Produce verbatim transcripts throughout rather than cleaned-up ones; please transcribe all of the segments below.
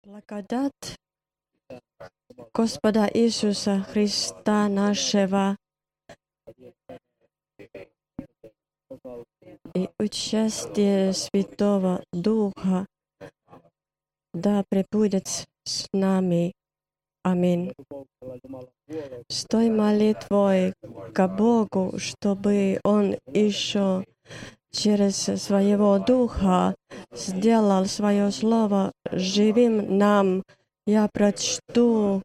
Благодать Господа Иисуса Христа нашего и участие Святого Духа да пребудет с нами. Аминь. С той молитвой к Богу, чтобы Он еще через Своего Духа сделал Свое Слово живым нам. Я прочту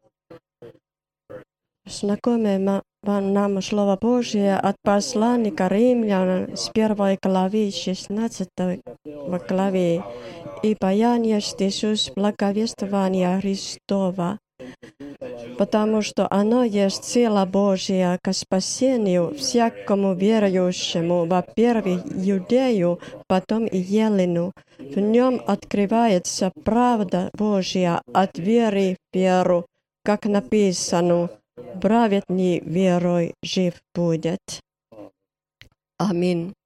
знакомое нам Слово Божие от посланника Римлянам с первой главы, шестнадцатой главы. «Ибо я есть Иисус благовествования Христова, потому что оно есть сила Божия ко спасению всякому верующему, во-первых, иудею, потом и елену. В нем открывается правда Божья от веры в веру, как написано: праведный верой жив будет». Аминь.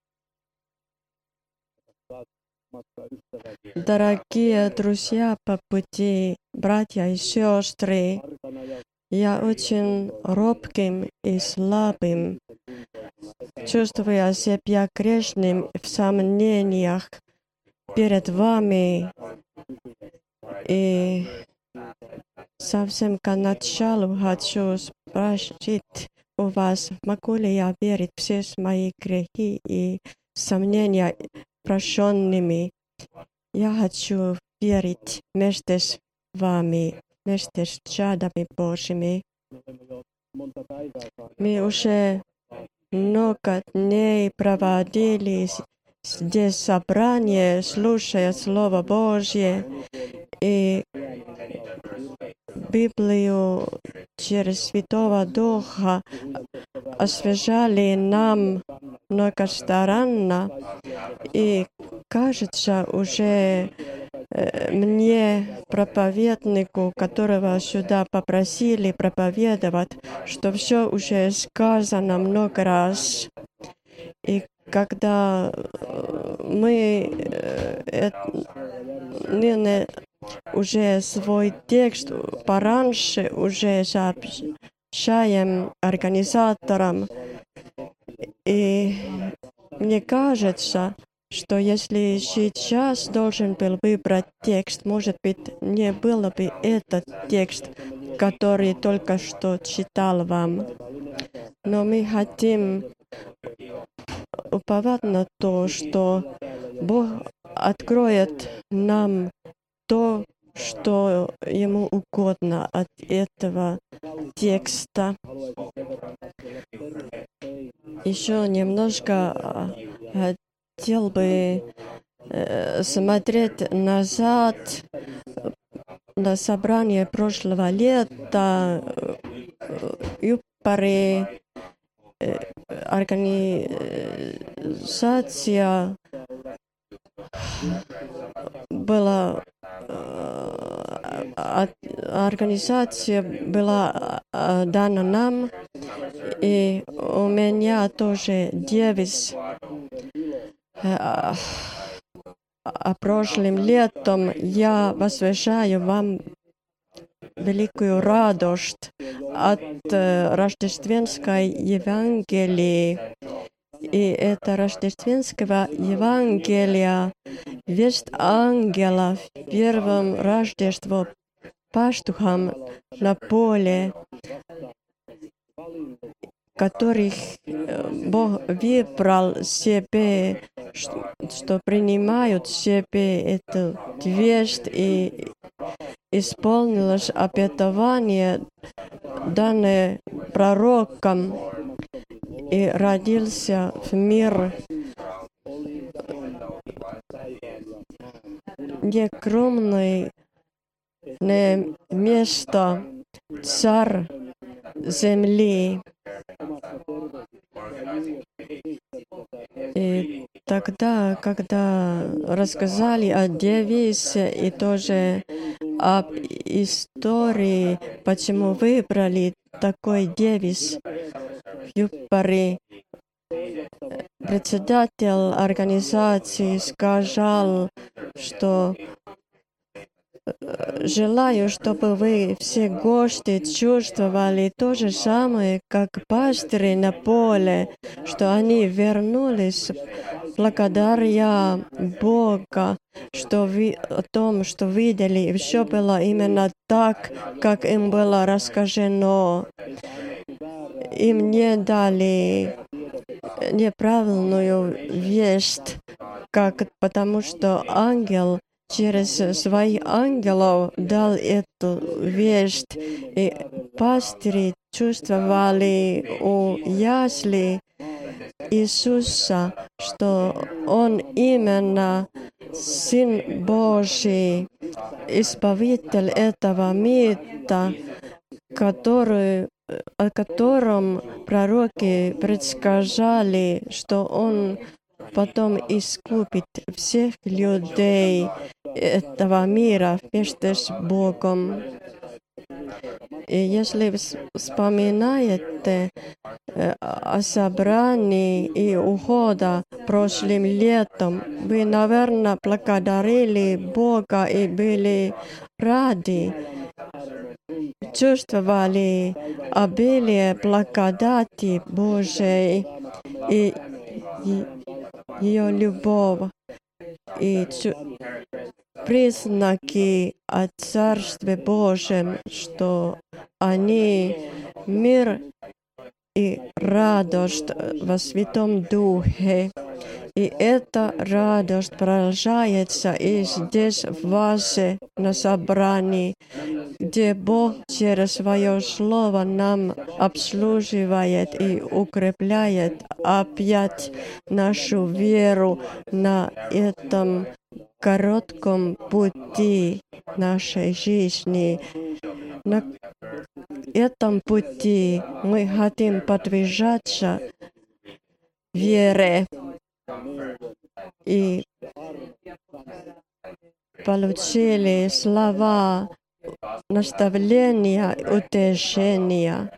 Дорогие друзья по пути, братья и сестры, я очень робким и слабым, чувствуя себя грешным в сомнениях перед вами. И совсем к началу хочу спросить у вас, могу ли я верить все мои грехи и сомнения прощенными. Я хочу верить вместе с вами, вместе с чадами Божьими. Мы уже много дней проводили здесь собрание, слушая Слово Божье, и Библию через Святого Духа освежали нам многостранно, и кажется уже э, мне, проповеднику, которого сюда попросили проповедовать, что все уже сказано много раз. И когда мы э, э, уже свой текст пораньше уже сообщаем организаторам, и мне кажется, что если сейчас должен был выбрать текст, может быть, не было бы этот текст, который только что читал вам. Но мы хотим уповать на то, что Бог откроет нам то, что Ему угодно от этого текста. Еще немножко хотел бы э, смотреть назад на собрание прошлого лета. Юппари, э, организация была организация была дана нам, и у меня тоже девиз. А прошлым летом я возвещаю вам великую радость от рождественской Евангелии. И это рождественского Евангелия, весть ангела в первом Рождество пастухам на поле, которых Бог выбрал себе, что принимают себе эту весть, и исполнилось обетование, данное пророком, и родился в мир некромное место, царь земли. И тогда, когда рассказали о девизе и тоже об истории, почему выбрали такой девиз в Юппари, председатель организации сказал, что желаю, чтобы вы все гости чувствовали то же самое, как пастыри на поле, что они вернулись благодаря Бога, что ви, о том, что видели, и все было именно так, как им было рассказано. Им не дали неправильную весть, как, потому что ангел через своих ангелов дал эту весть, и пастыри чувствовали у ясли Иисуса, что Он именно Сын Божий, Избавитель этого мира, который, о котором пророки предсказали, что Он потом искупит всех людей этого мира вместе с Богом. И если вы вспоминаете э, о собрании и ухода прошлым летом, вы, наверное, благодарили Бога и были рады, чувствовали обилие благодати Божией и, и ее любовь, и признаки о Царстве Божьем, что они мир и радость во Святом Духе. И эта радость продолжается и здесь, в Вазе, на собрании, где Бог через свое Слово нам обслуживает и укрепляет опять нашу веру на этом коротком пути нашей жизни. На этом пути мы хотим подвижаться вере и получили слова наставления, утешения.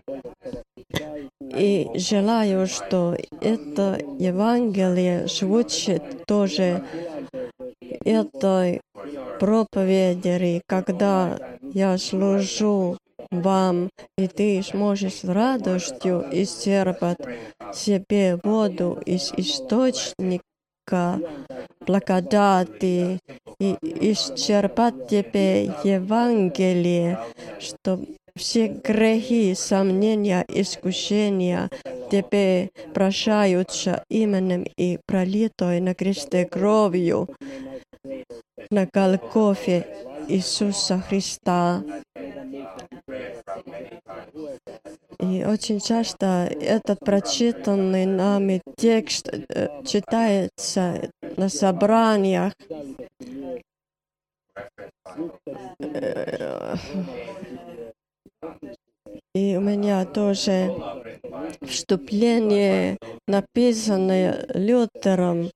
И желаю, что это Евангелие звучит тоже этой проповеди, когда я служу вам, и ты сможешь с радостью исчерпать себе воду из источника благодати и исчерпать тебе Евангелие, что все грехи, сомнения, искушения тебе прощаются именем и пролитой на кресте кровью на Голгофе Иисуса Христа. И очень часто этот прочитанный нами текст э, читается на собраниях. И у меня тоже вступление, написанное Лютером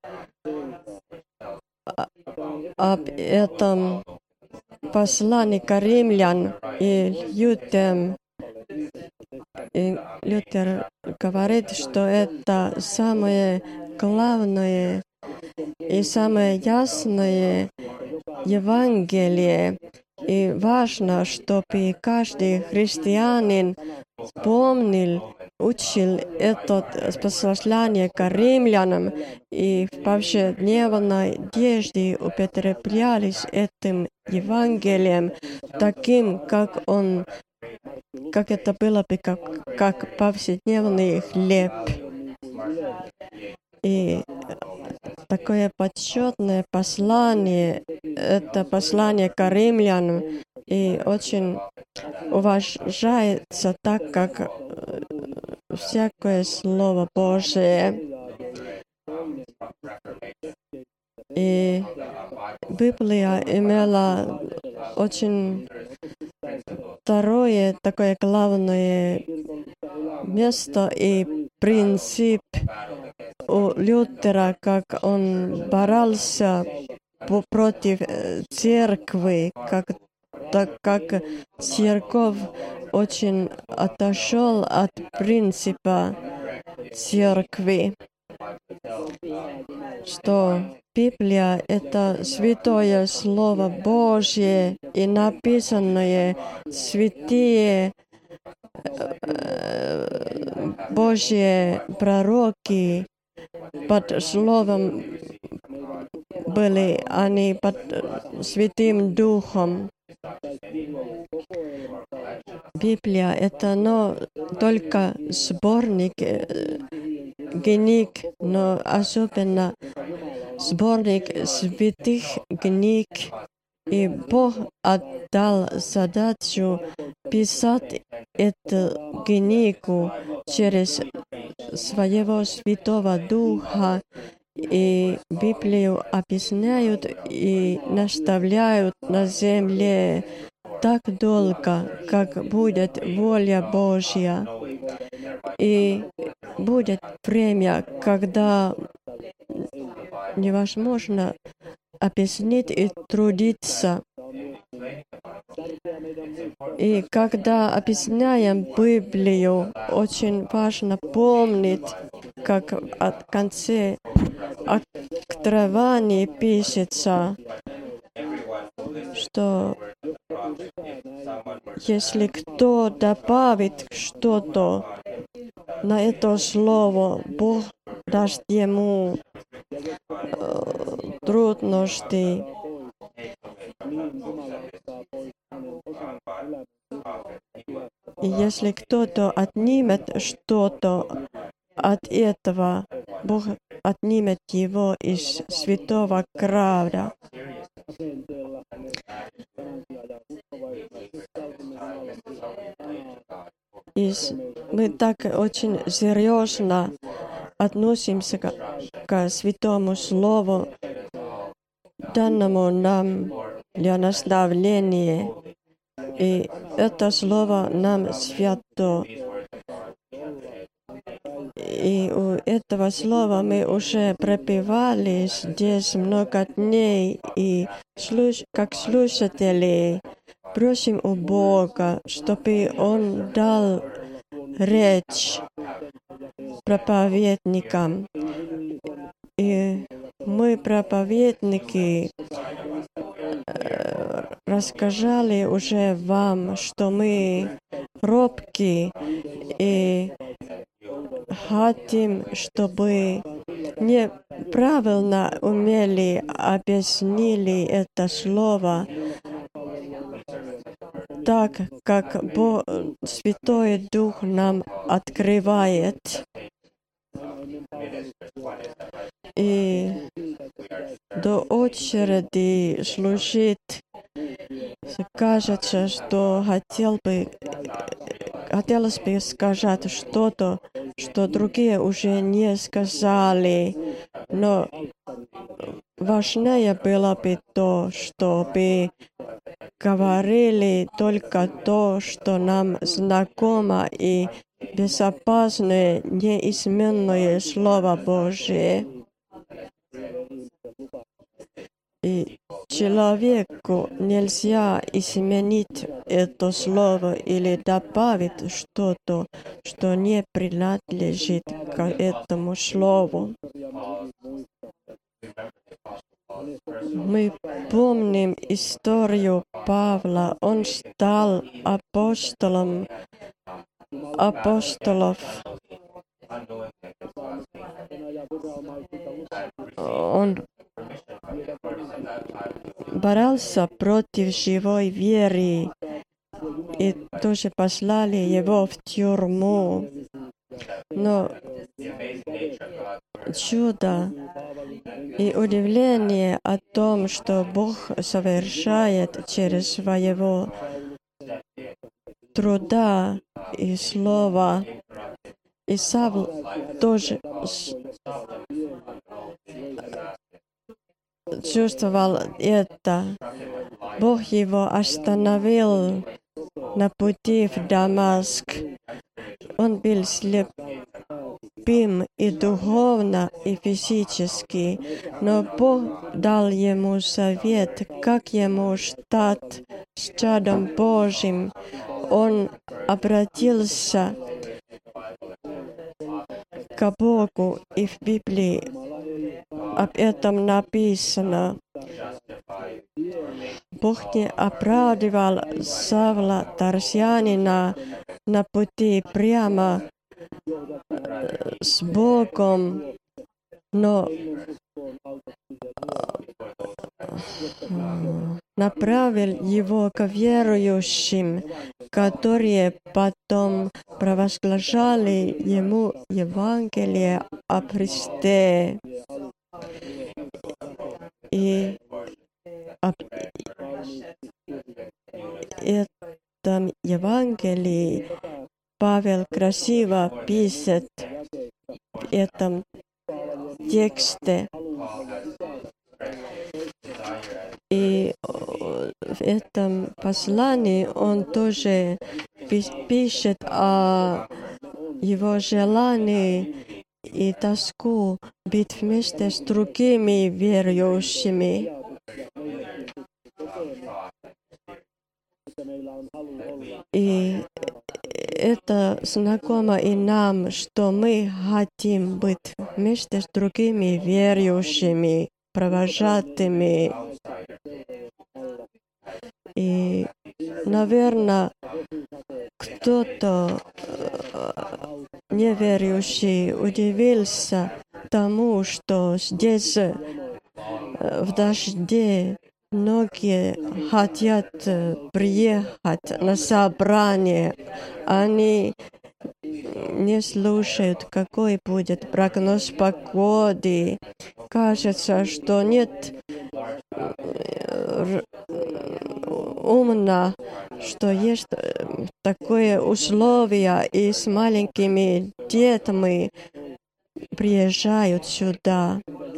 об этом послании к римлян, и Лютер, и Лютер говорит, что это самое главное и самое ясное Евангелие. И важно, чтобы каждый христианин помнил, учил это послание к римлянам и в повседневной одежде употреблялись этим Евангелием, таким, как он, как это было бы как, как повседневный хлеб. И такое почетное послание, это послание к римлянам, и очень уважается так, как всякое Слово Божие. И Библия имела очень второе такое главное место и принцип у Лютера, как он боролся против церкви, как, так как церковь очень отошел от принципа церкви. что Библия — это святое Слово Божье и написанные святые Божьи пророки под Словом были они под Святым Духом. Библия — это но только сборник книг, но особенно сборник святых книг. И Бог отдал задачу писать эту книгу через своего Святого Духа. И Библию объясняют и наставляют на земле так долго, как будет воля Божья. И будет время, когда невозможно объяснить и трудиться. И когда объясняем Библию, очень важно помнить, как от конце Откровения пишется, что если кто добавит что-то на это слово, Бог даст ему э, трудности. И если кто-то отнимет что-то от этого, Бог отнимет его из святого края. И мы так очень серьезно относимся к, к Святому Слову, данному нам для наставления. И это Слово нам свято. И у этого слова мы уже пропевали здесь много дней. И слуш... как слушатели просим у Бога, чтобы Он дал речь проповедникам. И мы, проповедники, рассказали уже вам, что мы робкие и хотим, чтобы неправильно умели объяснили это слово так, как Бог, Святой Дух нам открывает. И до очереди служить кажется, что хотел бы, хотелось бы сказать что-то, что другие уже не сказали, но важнее было бы то, чтобы говорили только то, что нам знакомо и безопасное, неизменное Слово Божие. И человеку нельзя изменить это слово или добавить что-то, что не принадлежит к этому слову. Мы помним историю Павла. Он стал апостолом апостолов. Он боролся против живой веры и тоже послали его в тюрьму. Но чудо и удивление о том, что Бог совершает через своего труда и слова. И Савл тоже чувствовал это. Бог его остановил на пути в Дамаск. Он был слепым и духовно, и физически, но Бог дал ему совет, как ему стать чадом Божьим. Он обратился к к Богу, и в Библии об этом написано. Бог не оправдывал Савла Тарсянина на пути прямо с Богом, но направил его к верующим, которые потом провозглашали ему Евангелие о Христе. И об этом Евангелии Павел красиво пишет в этом тексте. И в этом послании он тоже пишет о его желании и тоску быть вместе с другими верующими. И это знакомо и нам, что мы хотим быть вместе с другими верующими, провожатыми. И, наверное, кто-то неверующий удивился тому, что здесь в дожде многие хотят приехать на собрание. Они не слушают, какой будет прогноз погоды. Кажется, что нет умно, что есть такое условие, и с маленькими детьми приезжают сюда.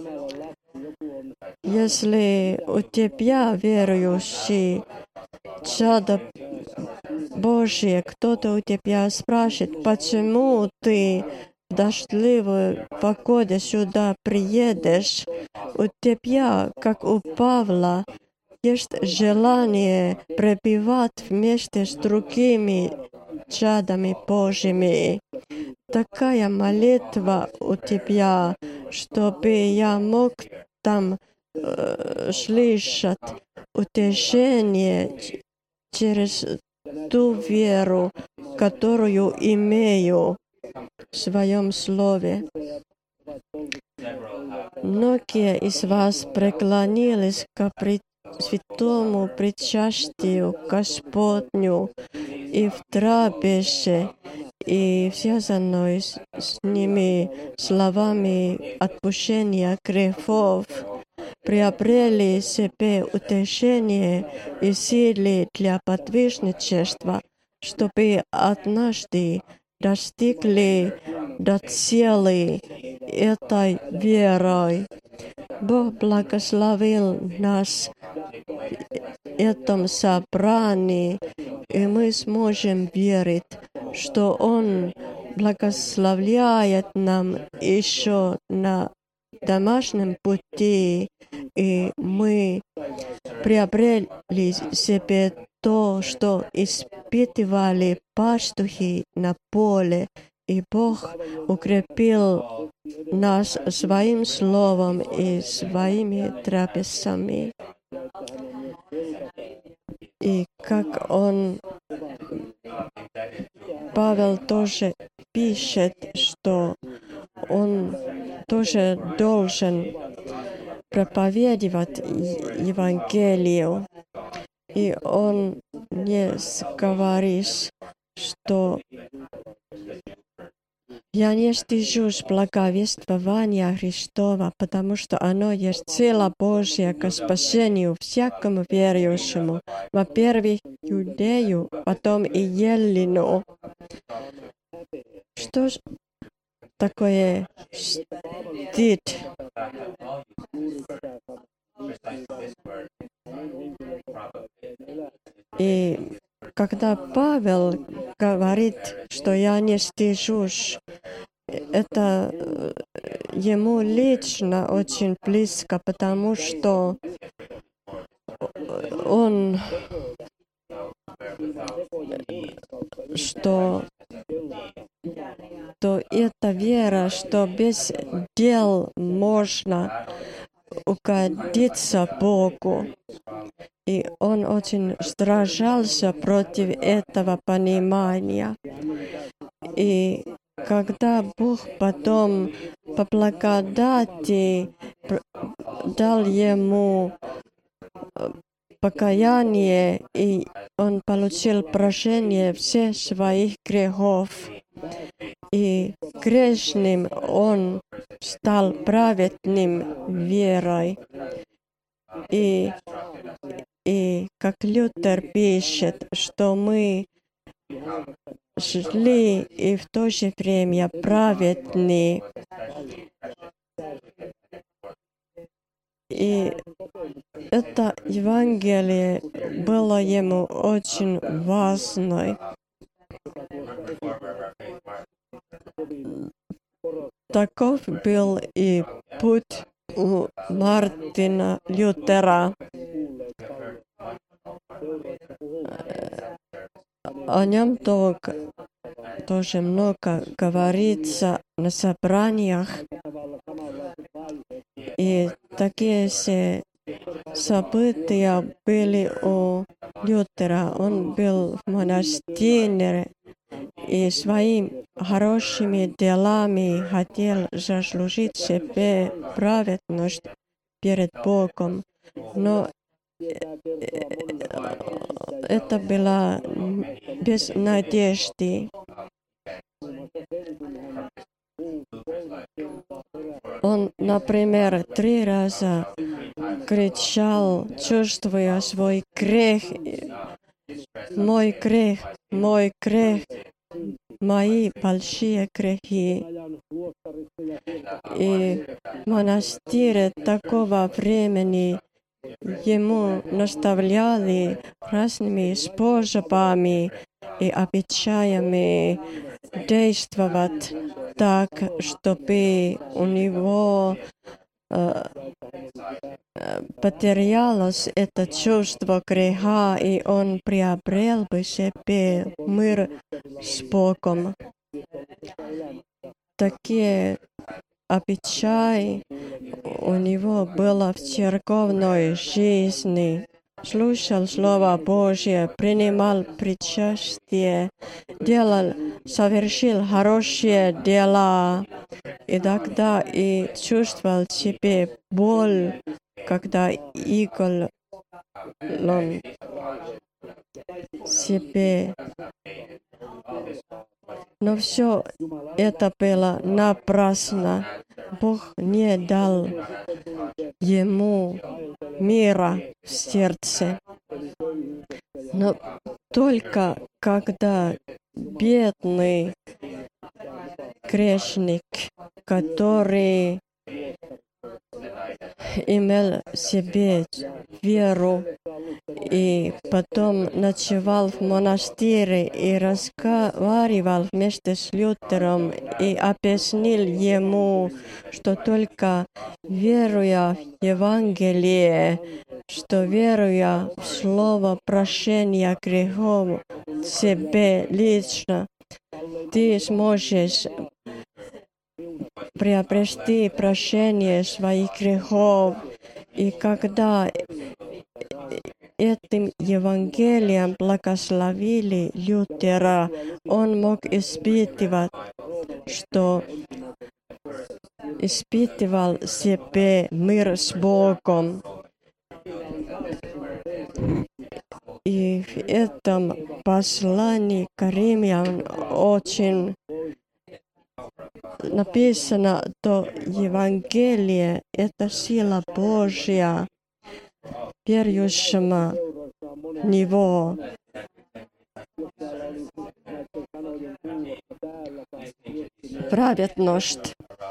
Если у тебя верующий чадо Божие, кто-то у тебя спрашивает, почему ты в дождливую погоду сюда приедешь, у тебя, как у Павла, есть желание пребывать вместе с другими чадами Божьими. Такая молитва у тебя, чтобы я мог там э, слышать утешение через ту веру, которую имею в своем слове. Многие из вас преклонились к святому причастию Господню и в трапезе, и связанной с, с ними словами отпущения грехов, приобрели себе утешение и силы для подвижничества, чтобы однажды достигли до цели этой верой. Бог благословил нас в этом собрании, и мы сможем верить, что Он благословляет нам еще на домашнем пути, и мы приобрели себе то, что испытывали пастухи на поле, и Бог укрепил нас своим словом и своими трапезами. И как он, Павел тоже пишет, что он тоже должен проповедовать Евангелию. И он не говорит, что я не стыжусь благовествования Христова, потому что оно есть сила Божья к спасению всякому верующему, во-первых, иудею, потом и елену. Что ж такое стыд? И когда Павел говорит, что я не стыжусь, это ему лично очень близко, потому что он, что что это вера, что без дел можно угодиться Богу. И он очень сражался против этого понимания. И когда Бог потом по благодати дал ему покаяние, и он получил прощение всех своих грехов, и грешным он стал праведным верой. И, и как Лютер пишет, что мы шли и в то же время праведны. И это Евангелие было ему очень важно. Таков был и путь у Мартина Лютера. О нем тоже много говорится на собраниях. И такие же события были у Лютера. Он был в монастыре и своими хорошими делами хотел заслужить себе праведность перед Богом. Но это было без надежды. Он, например, три раза кричал, чувствуя свой грех. Мой грех, мой грех, мои большие грехи. И в монастыре такого времени ему наставляли разными способами и обычаями действовать так, чтобы у него э, потерялось это чувство греха, и он приобрел бы себе мир с Богом. Такие обычаи у него было в церковной жизни. Слушал Слово Божье, принимал причастие, делал, совершил хорошие дела, и тогда и чувствовал себе боль, когда игл он себе. Но все это было напрасно. Бог не дал ему мира в сердце. Но только когда бедный грешник, который имел в себе веру и потом ночевал в монастыре и разговаривал вместе с Лютером и объяснил ему, что только веруя в Евангелие, что веруя в слово прощения грехов себе лично, ты сможешь приобрести прощение своих грехов. И когда этим Евангелием благословили Лютера, он мог испытывать, что испытывал себе мир с Богом. И в этом послании к римлянам очень написано, что Евангелие — это сила Божья, верующему в Него. Праведность.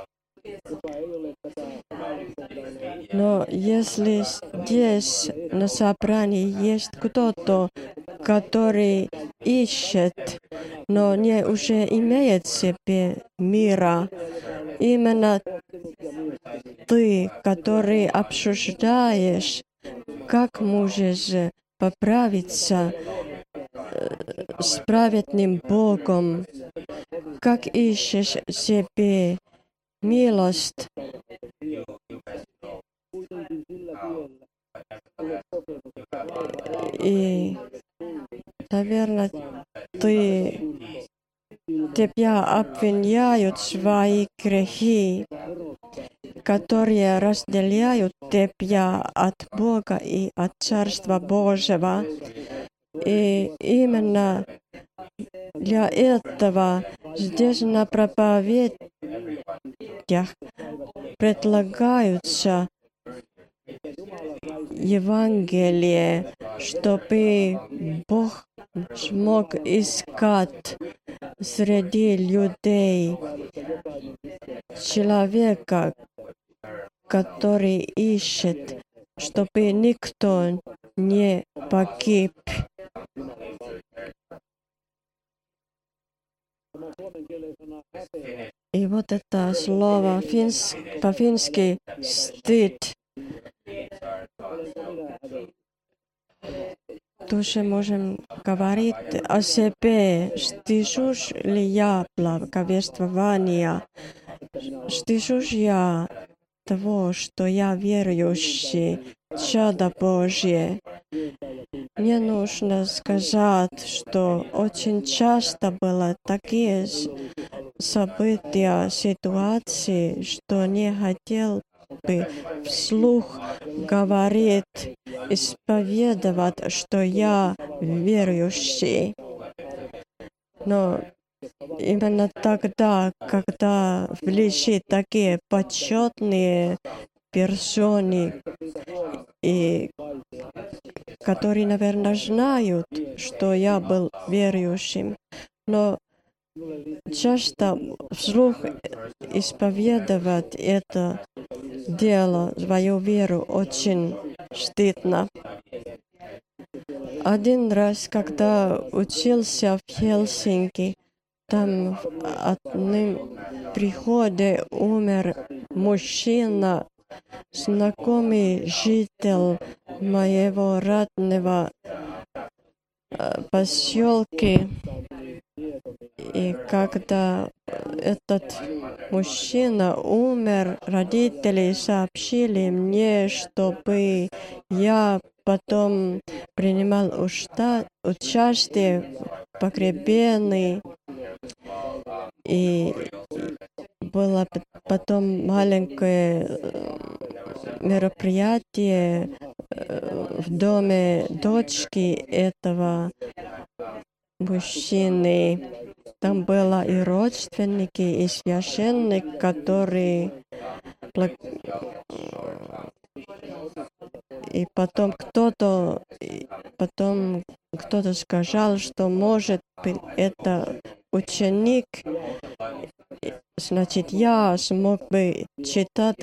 Но если здесь на собрании есть кто-то, который ищет, но не уже имеет в себе мира, именно ты, который обсуждаешь, как можешь поправиться с праведным Богом, как ищешь себе милость, и, наверное, ты, тебя обвиняют свои грехи, которые разделяют тебя от Бога и от Царства Божьего. И именно для этого здесь на проповедях предлагаются Евангелие, чтобы Бог смог искать среди людей человека, который ищет, чтобы никто не погиб. И вот это слово финс, по-фински «стыд». Тоже можем говорить о себе. Стыжусь ли я благовествования? Стыжусь я того, что я верующий, чадо Божье? Мне нужно сказать, что очень часто было такие события, ситуации, что не хотел бы вслух говорить, исповедовать, что я верующий. Но именно тогда, когда в ближе такие почетные персоны, и которые, наверное, знают, что я был верующим, но часто вслух исповедовать это дело, свою веру, очень стыдно. Один раз, когда учился в Хельсинки, там в одном приходе умер мужчина, знакомый житель моего родного поселка. И когда этот мужчина умер, родители сообщили мне, чтобы я потом принимал участие в погребении. И было потом маленькое мероприятие в доме дочки этого мужчины. Там были и родственники, и священник, который... И потом кто-то, потом кто-то сказал, что может быть это ученик. Значит, я смог бы читать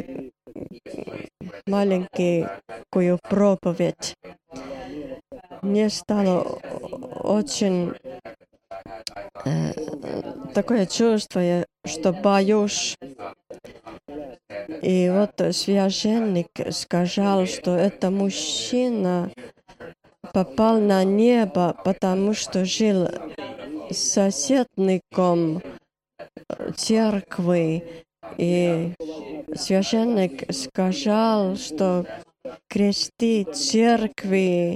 маленькую проповедь. Мне стало очень э, такое чувство, что боюсь. И вот священник сказал, что это мужчина попал на небо, потому что жил соседником церкви. И священник сказал, что кресты церкви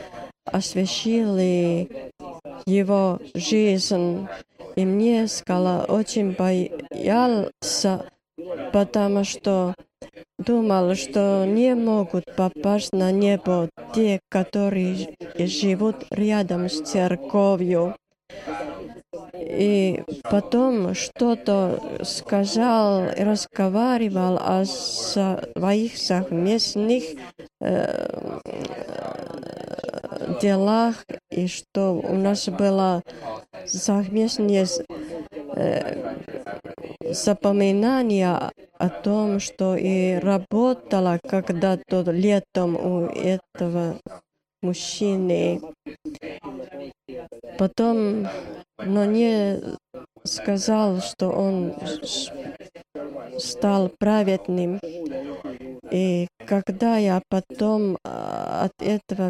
освящили его жизнь. И мне сказала, очень боялся, потому что думал, что не могут попасть на небо те, которые живут рядом с церковью. И потом что-то сказал, разговаривал о своих совместных э, делах, и что у нас было совместное э, запоминание о том, что и работала когда-то летом у этого мужчины. Потом, но не сказал, что он стал праведным. И когда я потом от этого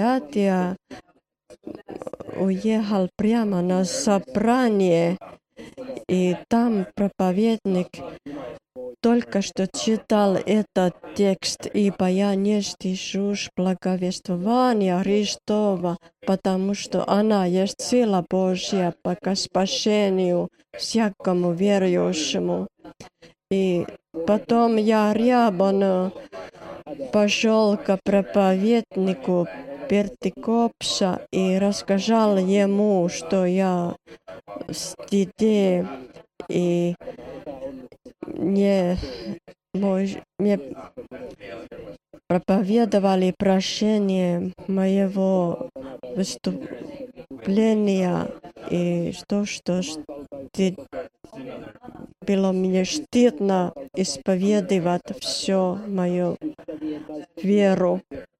мероприятия уехал прямо на собрание, И там проповедник только что читал этот текст, ибо я не стыжусь благовествования Христова, потому что она есть сила Божья к спасению всякому верующему. И потом я рябано пошел к проповеднику Пертикопса и рассказал ему, что я в стыде и не, мой, мне проповедовали прощение моего выступления и то, что стыд, было мне стыдно исповедовать все мою веру.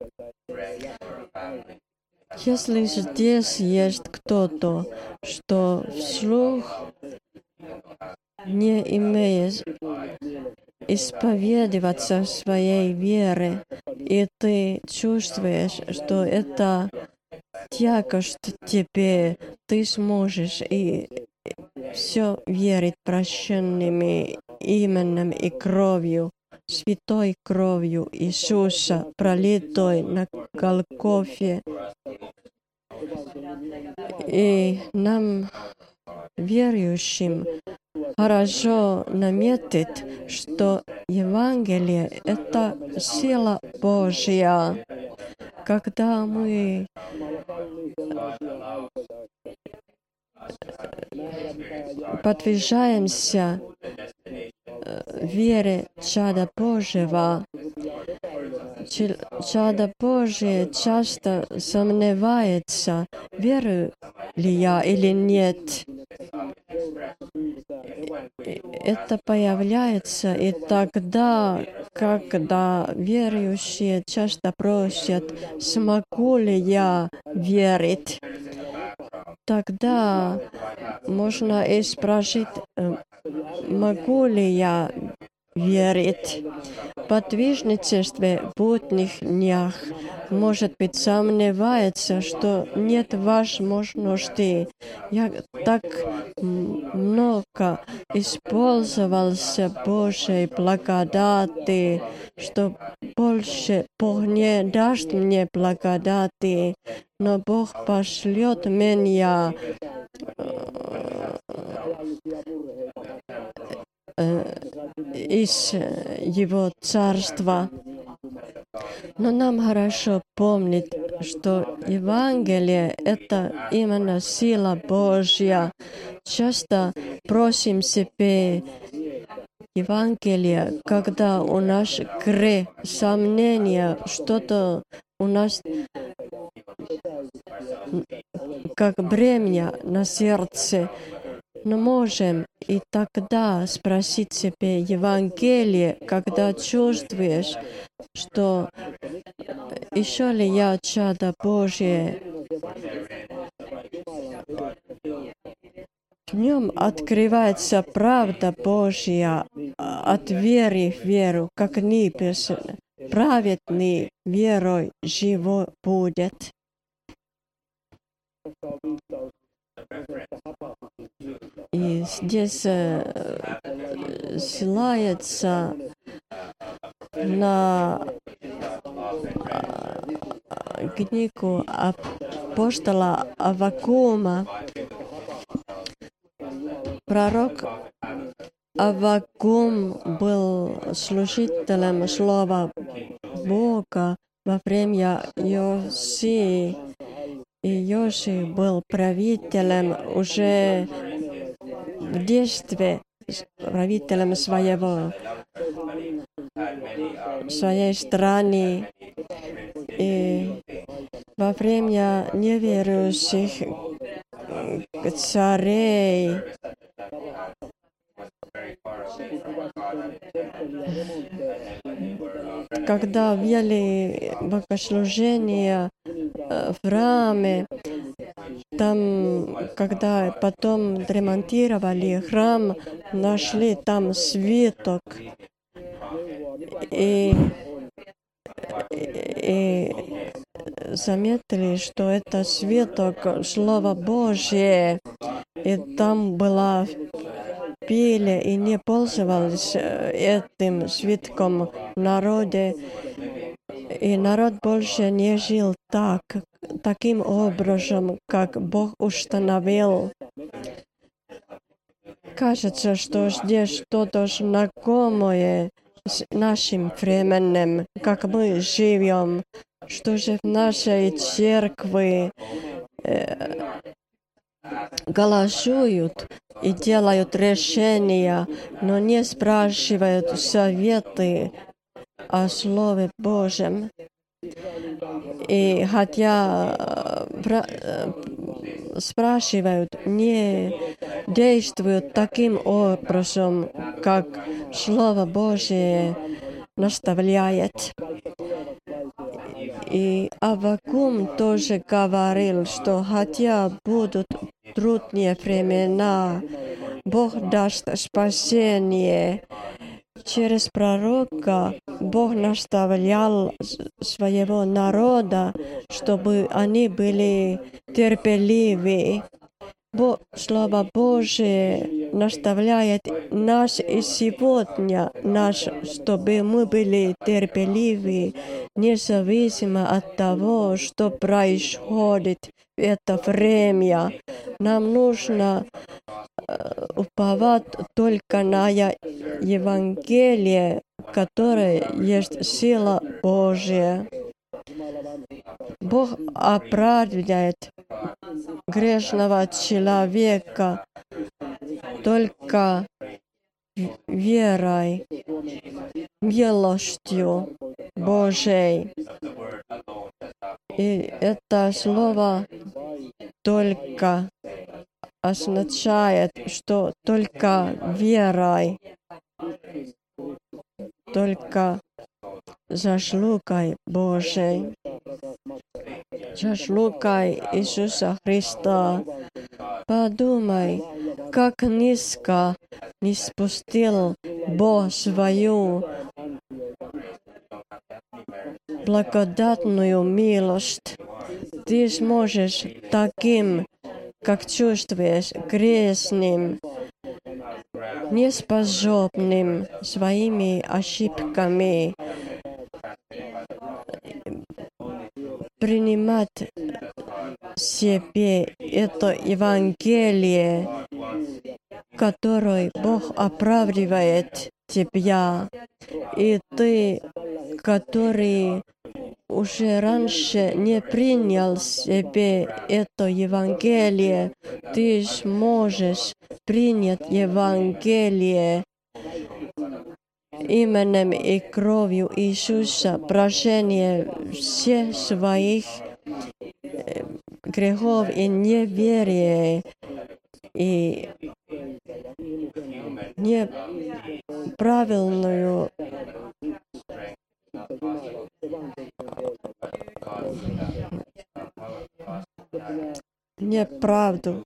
Если здесь есть кто-то, что вслух не имеет исповедоваться в своей вере, и ты чувствуешь, что это тягость тебе, ты сможешь и все верить прощенными именем и кровью, святой кровью Иисуса, пролитой на Голгофе. И нам, верующим, хорошо наметить, что Евангелие — это сила Божья. Когда мы подвижаемся вере чада Божьего, чадо Божие часто сомневается, верю ли я или нет. Это появляется и тогда, когда верующие часто просят, смогу ли я верить. Тогда можно и спросить, могу ли я верить. В подвижничестве в будних днях, может быть, сомневается, что нет возможности. Я так много использовался Божьей благодати, что больше Бог не даст мне благодати, но Бог пошлет меня из Его Царства. Но нам хорошо помнить, что Евангелие — это именно сила Божья. Часто просим себе Евангелие, когда у нас грех, сомнения, что-то у нас как бремя на сердце. Но можем и тогда спросить себе Евангелие, когда чувствуешь, что еще ли я чадо Божие. В нем открывается правда Божья от веры в веру, как написано. Праведный верой живо будет. И здесь э, ссылается на э, книгу апостола Аввакума. Пророк Аввакум был служителем слова Бога во время Иосии. И Иосия был правителем уже в детстве, правителем своего, своей страны. И во время неверующих царей когда вели богослужение в храме, там, когда потом ремонтировали храм, нашли там свиток. И, и заметили, что это свиток Слова Божье. И там была пили и не пользовались этим свитком народе. И народ больше не жил так, таким образом, как Бог установил. Кажется, что здесь что-то знакомое с нашим временем, как мы живем, что же в нашей церкви э, голосуют и делают решения, но не спрашивают советы о Слове Божьем. И хотя э, спрашивают, не действуют таким образом, как Слово Божие наставляет. И Аввакум тоже говорил, что хотя будут трудные времена, Бог даст спасение. Через пророка Бог наставлял своего народа, чтобы они были терпеливы. Бо, Слово Божие наставляет нас и сегодня, нас, чтобы мы были терпеливы, независимо от того, что происходит в это время. Нам нужно э, уповать только на Евангелие, которое есть сила Божья. Бог оправдывает грешного человека только верой, милостью Божией. И это слово «только» означает, что только верой, только заслугой Божией, заслугой Иисуса Христа. Подумай, как низко не спустил Бог свою благодатную милость. Ты сможешь таким, как чувствуешь, грешным, неспособным своими ошибками принимать себе это Евангелие, которое Бог оправдывает тебя, и ты, который уже раньше не принял себе это Евангелие, ты сможешь принять Евангелие именем и кровью Иисуса, прощение всех своих грехов и неверия и неправильную неправду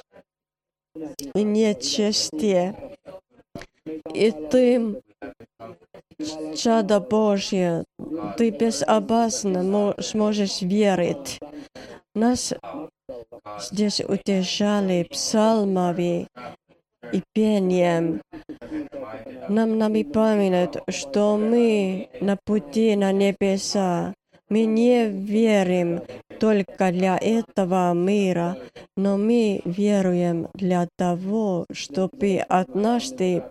и нечестие. И ты, чадо Божье, ты безопасно сможешь верить. Нас здесь утешали псалмами и пением. Нам напоминают, что мы на пути на небеса. Мы не верим только для этого мира, но мы веруем для того, чтобы однажды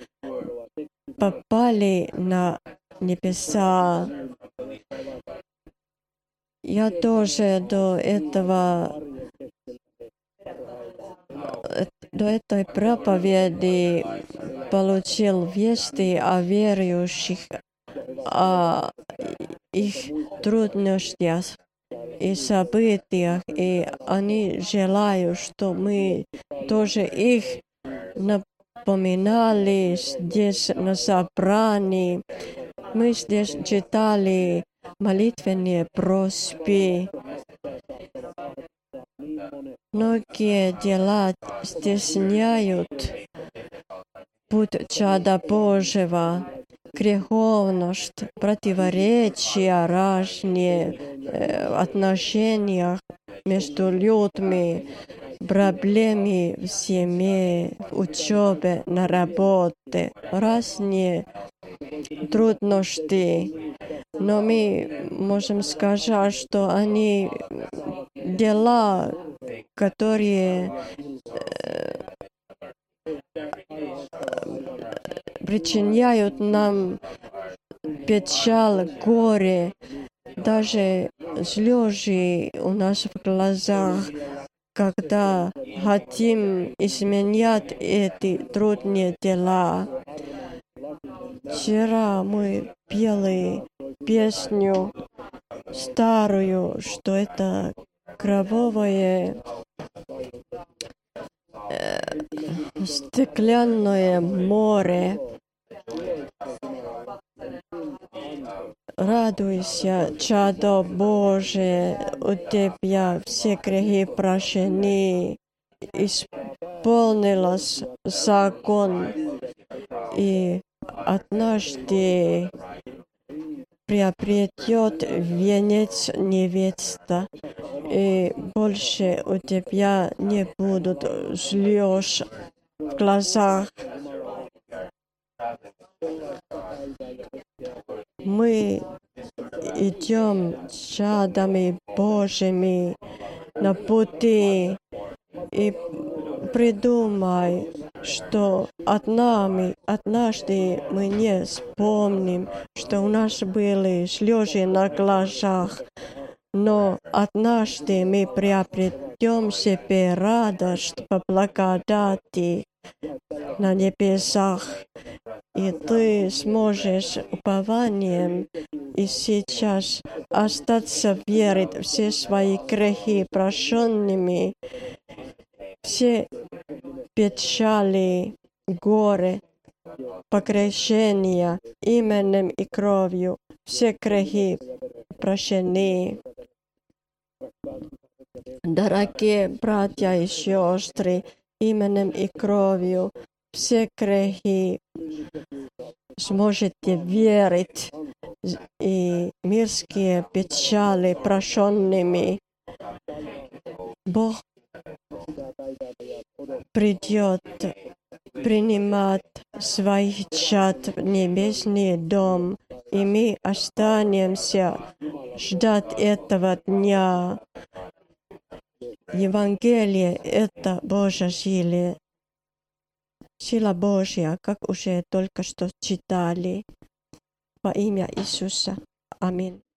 попали на небеса. Я тоже до этого, до этой проповеди получил вести о верующих, о их трудностях и событиях, и они желают, что мы тоже их напоминали здесь на собрании. Мы здесь читали молитвенные просьбы. Многие дела стесняют путь чада Божьего, греховность, противоречия, разные э, отношения между людьми. проблемы в семье, в учебе, на работе, разные трудности. Но мы можем сказать, что они дела, которые причиняют нам печаль, горе, даже слезы у нас в глазах, когда хотим изменять эти трудные дела. Вчера мы пели песню старую, что это кровавое э, стеклянное море. Радуйся, чадо Божие, у тебя все грехи прощены, исполнилось закон, и однажды приобретет венец невеста, и больше у тебя не будут слез в глазах. Мы идем чадами Божьими на пути, и придумай, что однами, однажды мы не вспомним, что у нас были слезы на глазах, но однажды мы приобретем себе радость по благодати на небесах, и ты сможешь упованием и сейчас остаться верить все свои грехи прощенными, все печали, горе, погрешения именем и кровью, все грехи прощены. Дорогие братья и сестры, именем и кровью все грехи сможете верить, и мирские печали прощенными. Бог придет принимать своих чад в небесный дом, и мы останемся ждать этого дня. Евангелие — это Божья сила. Сила Божья, как уже только что читали. Во имя Иисуса. Аминь.